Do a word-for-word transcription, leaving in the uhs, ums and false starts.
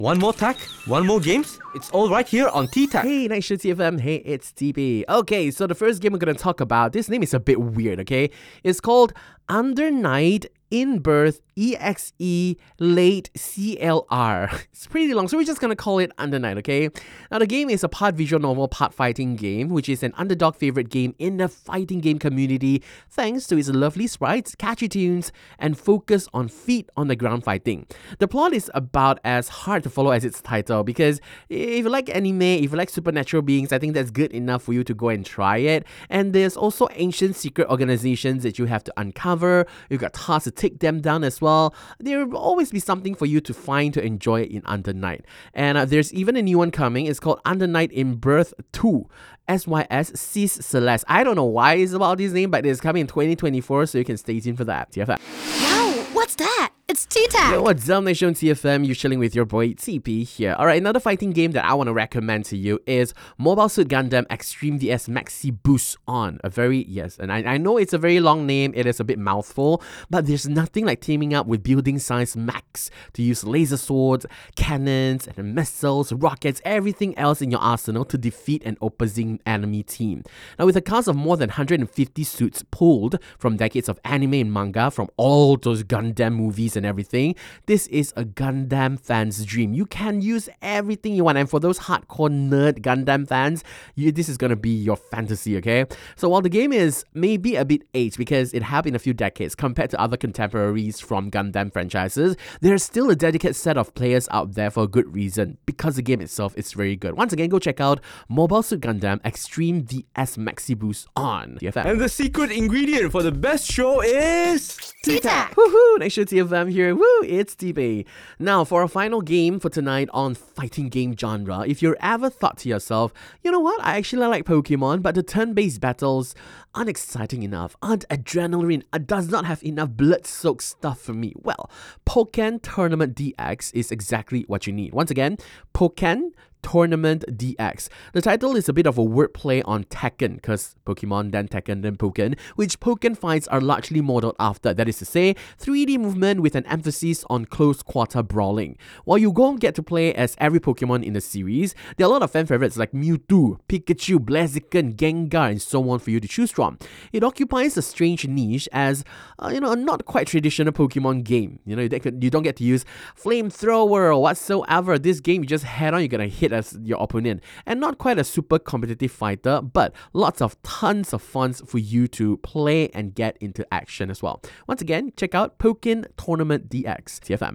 One more tech, one more games. It's all right here on T-Tech. Hey, Night Show T F M. Hey, it's T B. Okay, so the first game we're going to talk about, this name is a bit weird, okay? It's called Under Night In Birth E X E Late C L R. It's pretty long, so we're just going to call it Under Night, okay? Now, the game is a part visual novel, part fighting game, which is an underdog favorite game in the fighting game community thanks to its lovely sprites, catchy tunes, and focus on feet on the ground fighting. The plot is about as hard to follow as its title because if you like anime, if you like supernatural beings, I think that's good enough for you to go and try it. And there's also ancient secret organizations that you have to uncover. You've got tasks to take them down as well. There will always be something for you to find to enjoy in Under Night. And uh, there's even a new one coming. It's called Under Night in Birth two. S Y S Cis Celeste. I don't know why it's about this name, but it's coming in twenty twenty-four, so you can stay tuned for that. T F M. Wow, what's that? It's T-Tech! Yo, what's up, Nation T F M? You're chilling with your boy T P here. Alright, another fighting game that I want to recommend to you is Mobile Suit Gundam Extreme V S Maxi Boost On. A very, yes, and I, I know it's a very long name, it is a bit mouthful, but there's nothing like teaming up with building size mechs to use laser swords, cannons, and missiles, rockets, everything else in your arsenal to defeat an opposing enemy team. Now, with a cast of more than one hundred fifty suits pulled from decades of anime and manga, from all those Gundam movies and everything, this is a Gundam fan's dream. You can use everything you want, and for those hardcore nerd Gundam fans, you, this is gonna be your fantasy, okay? So while the game is maybe a bit aged because it happened in a few decades compared to other contemporaries from Gundam franchises, there's still a dedicated set of players out there for a good reason, because the game itself is very good. Once again, go check out Mobile Suit Gundam Extreme V S Maxi Boost On T F M. And the secret ingredient for the best show is... T-Tech! Woohoo! Next show T F M here. Woo! It's T B. Now, for our final game for tonight on fighting game genre, if you're ever thought to yourself, you know what, I actually like Pokemon, but the turn-based battles aren't exciting enough, aren't adrenaline, uh, does not have enough blood-soaked stuff for me. Well, Pokken Tournament D X is exactly what you need. Once again, Pokken Tournament D X. The title is a bit of a wordplay on Tekken, because Pokemon, then Tekken, then Pokken, which Pokken fights are largely modeled after. That is to say, three D movement with an emphasis on close quarter brawling. While you won't get to play as every Pokemon in the series, there are a lot of fan favorites like Mewtwo, Pikachu, Blaziken, Gengar, and so on for you to choose from. It occupies a strange niche as, uh, you know, a not quite traditional Pokemon game. You know, you don't get to use flamethrower or whatsoever. This game, you just head on, you're gonna hit as your opponent, and not quite a super competitive fighter, but lots of tons of fun for you to play and get into action as well. Once again, check out Pokken Tournament D X T F M.